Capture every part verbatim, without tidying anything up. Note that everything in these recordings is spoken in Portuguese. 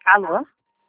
Alô?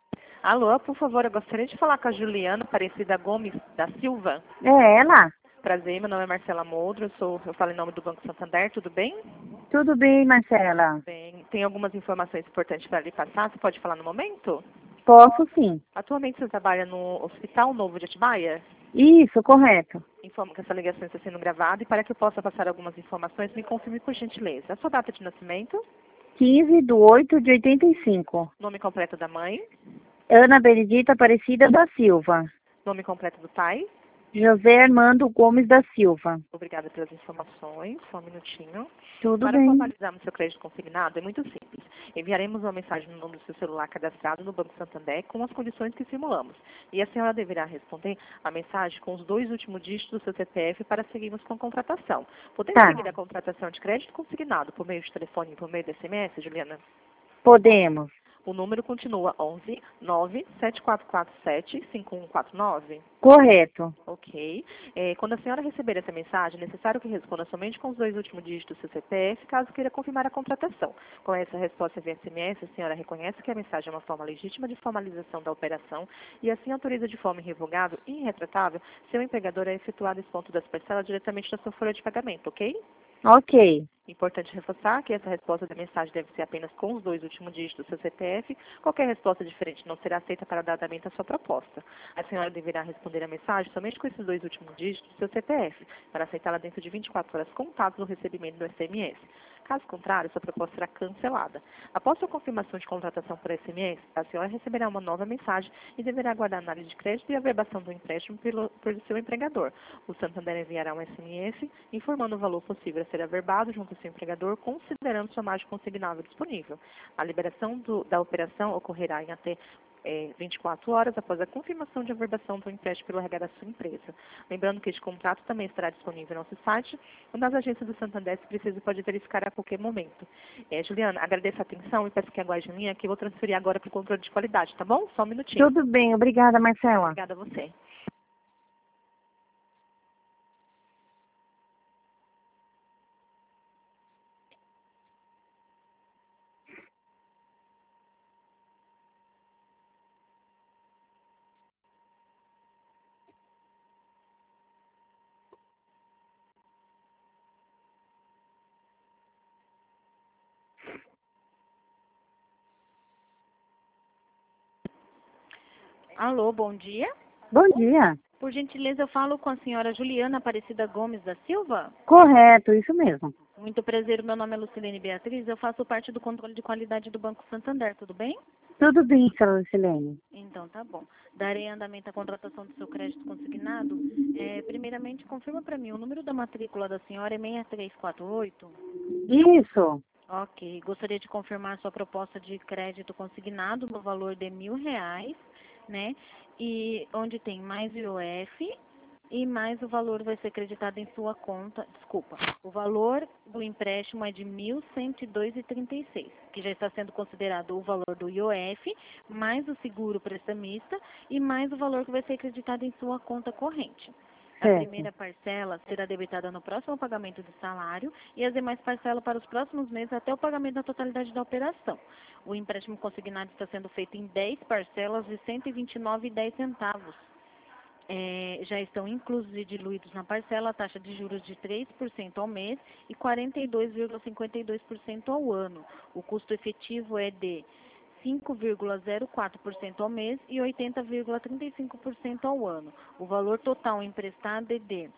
Alô, por favor, eu gostaria de falar com a Juliana Aparecida Gomes da Silva. É ela? Prazer, meu nome é Marcela Moldro, eu, sou, eu falo em nome do Banco Santander, tudo bem? Tudo bem, Marcela? Bem, tem algumas informações importantes para lhe passar, você pode falar no momento? Posso sim. Atualmente você trabalha no Hospital Novo de Atibaia? Isso, correto. Informo que essa ligação está sendo gravada e para que eu possa passar algumas informações, me confirme por gentileza. A sua data de nascimento, quinze de oito de oitenta e cinco. nome completo da mãe, Ana Benedita Aparecida da Silva. nome completo do pai. José Armando Gomes da Silva. Obrigada pelas informações, só um minutinho. Tudo Para bem. formalizarmos seu crédito consignado, é muito simples. Enviaremos uma mensagem no nome do seu celular cadastrado no Banco Santander com as condições que simulamos. E a senhora deverá responder a mensagem com os dois últimos dígitos do seu C P F para seguirmos com a contratação. Podemos Tá. seguir a contratação de crédito consignado por meio de telefone e por meio de S M S, Juliana? Podemos. O número continua onze nove sete quatro quatro sete cinco um quatro nove. Correto. Ok. É, quando a senhora receber essa mensagem, é necessário que responda somente com os dois últimos dígitos do seu C P F, caso queira confirmar a contratação. Com essa resposta via S M S, a senhora reconhece que a mensagem é uma forma legítima de formalização da operação e assim autoriza de forma irrevogável e irretratável seu empregador a efetuar desconto das parcelas diretamente da sua folha de pagamento, ok? Ok. Importante reforçar que essa resposta da mensagem deve ser apenas com os dois últimos dígitos do seu C P F. Qualquer resposta diferente não será aceita para dar andamento à sua proposta. A senhora deverá responder a mensagem somente com esses dois últimos dígitos do seu C P F, para aceitá-la dentro de vinte e quatro horas contadas do recebimento do S M S. Caso contrário, sua proposta será cancelada. Após sua confirmação de contratação por S M S, a senhora receberá uma nova mensagem e deverá aguardar a análise de crédito e a averbação do empréstimo pelo, pelo seu empregador. O Santander enviará um S M S informando o valor possível a ser averbado junto ao seu empregador, considerando sua margem consignável disponível. A liberação do, da operação ocorrerá em até é, vinte e quatro horas após a confirmação de averbação do empréstimo pelo R H da sua empresa. Lembrando que este contrato também estará disponível no nosso site ou nas agências do Santander, se precisa, pode verificar a qualquer momento. É, Juliana, agradeço a atenção e peço que aguarde em linha, que eu vou transferir agora para o controle de qualidade, tá bom? Só um minutinho. Tudo bem. Obrigada, Marcela. Obrigada a você. Alô, bom dia. Bom dia. Por gentileza, eu falo com a senhora Juliana Aparecida Gomes da Silva. Correto, isso mesmo. Muito prazer, meu nome é Lucilene Beatriz, eu faço parte do controle de qualidade do Banco Santander, tudo bem? Tudo bem, senhora Lucilene. Então, tá bom. Darei andamento à contratação do seu crédito consignado. É, primeiramente, confirma para mim, o número da matrícula da senhora é seis três quatro oito? Isso. Ok. Gostaria de confirmar sua proposta de crédito consignado no valor de mil reais, né? E onde tem mais I O F e mais o valor vai ser creditado em sua conta. Desculpa, o valor do empréstimo é de mil cento e dois vírgula trinta e seis, que já está sendo considerado o valor do I O F, mais o seguro prestamista e mais o valor que vai ser acreditado em sua conta corrente. A Certo. primeira parcela será debitada no próximo pagamento do salário e as demais parcelas para os próximos meses até o pagamento da totalidade da operação. O empréstimo consignado está sendo feito em dez parcelas de cento e vinte e nove vírgula dez centavos. É, já estão inclusos e diluídos na parcela a taxa de juros de três por cento ao mês e quarenta e dois vírgula cinquenta e dois por cento ao ano. O custo efetivo é de cinco vírgula zero quatro por cento ao mês e oitenta vírgula trinta e cinco por cento ao ano. O valor total emprestado é de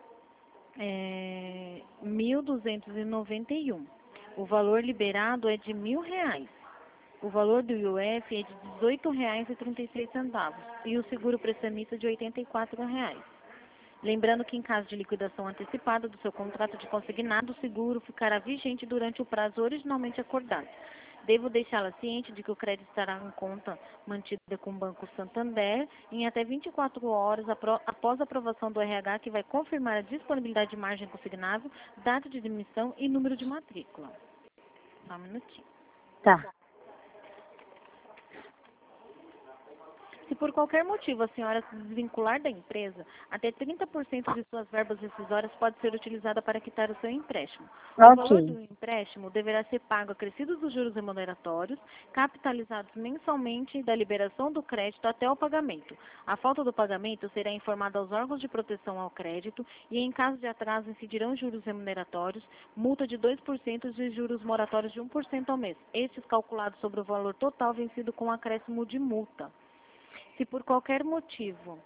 é, mil duzentos e noventa e um. O valor liberado é de mil reais. O valor do I O F é de dezoito reais e trinta e seis centavos e o seguro prestamista de oitenta e quatro reais. Lembrando que em caso de liquidação antecipada do seu contrato de consignado, o seguro ficará vigente durante o prazo originalmente acordado. Devo deixá-la ciente de que o crédito estará em conta mantida com o Banco Santander em até vinte e quatro horas após a aprovação do R H, que vai confirmar a disponibilidade de margem consignável, data de demissão e número de matrícula. Só um minutinho. Tá. Se por qualquer motivo a senhora se desvincular da empresa, até trinta por cento de suas verbas rescisórias pode ser utilizada para quitar o seu empréstimo. O valor do Ok. empréstimo deverá ser pago acrescidos dos juros remuneratórios, capitalizados mensalmente da liberação do crédito até o pagamento. A falta do pagamento será informada aos órgãos de proteção ao crédito e, em caso de atraso, incidirão juros remuneratórios, multa de dois por cento e juros moratórios de um por cento ao mês, estes calculados sobre o valor total vencido com acréscimo de multa. Se por qualquer motivo,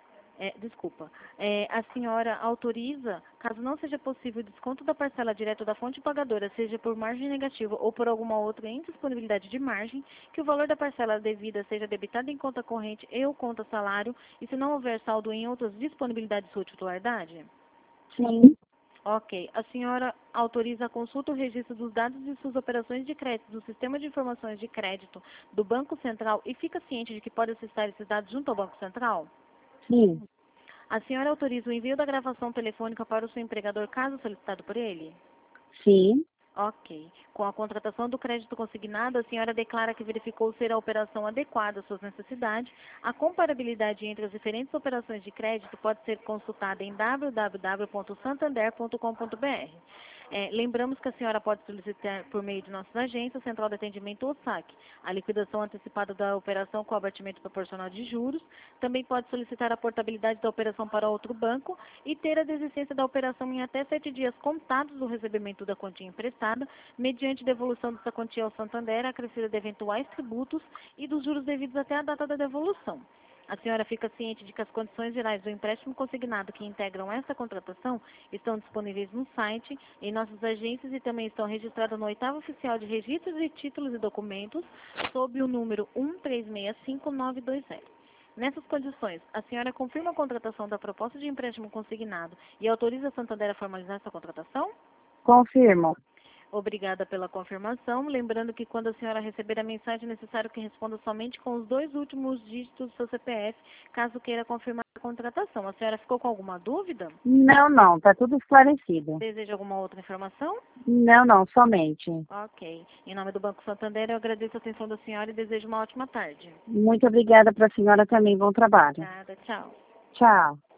é, desculpa, é, a senhora autoriza, caso não seja possível o desconto da parcela direto da fonte pagadora, seja por margem negativa ou por alguma outra indisponibilidade de margem, que o valor da parcela devida seja debitado em conta corrente e ou conta salário, e se não houver saldo em outras disponibilidades de sua titularidade? Sim. Ok. A senhora autoriza a consulta ou registro dos dados de suas operações de crédito do Sistema de Informações de Crédito do Banco Central e fica ciente de que pode acessar esses dados junto ao Banco Central? Sim. A senhora autoriza o envio da gravação telefônica para o seu empregador caso solicitado por ele? Sim. Ok. Com a contratação do crédito consignado, a senhora declara que verificou ser a operação adequada às suas necessidades. A comparabilidade entre as diferentes operações de crédito pode ser consultada em w w w ponto santander ponto com ponto b r. É, lembramos que a senhora pode solicitar, por meio de nossas agências, Central de Atendimento ou saque, a liquidação antecipada da operação com abatimento proporcional de juros. Também pode solicitar a portabilidade da operação para outro banco e ter a desistência da operação em até sete dias contados do recebimento da quantia emprestada, mediante devolução dessa quantia ao Santander, acrescida de eventuais tributos e dos juros devidos até a data da devolução. A senhora fica ciente de que as condições gerais do empréstimo consignado que integram essa contratação estão disponíveis no site, em nossas agências e também estão registradas no oitavo oficial de registros de títulos e documentos, sob o número um três seis cinco nove dois zero. Nessas condições, a senhora confirma a contratação da proposta de empréstimo consignado e autoriza a Santander a formalizar essa contratação? Confirmo. Obrigada pela confirmação. Lembrando que quando a senhora receber a mensagem, é necessário que responda somente com os dois últimos dígitos do seu C P F, caso queira confirmar a contratação. A senhora ficou com alguma dúvida? Não, não. Tá tudo esclarecido. Deseja alguma outra informação? Não, não. Somente. Ok. Em nome do Banco Santander, eu agradeço a atenção da senhora e desejo uma ótima tarde. Muito obrigada para a senhora também. Bom trabalho. Nada. Tchau. Tchau.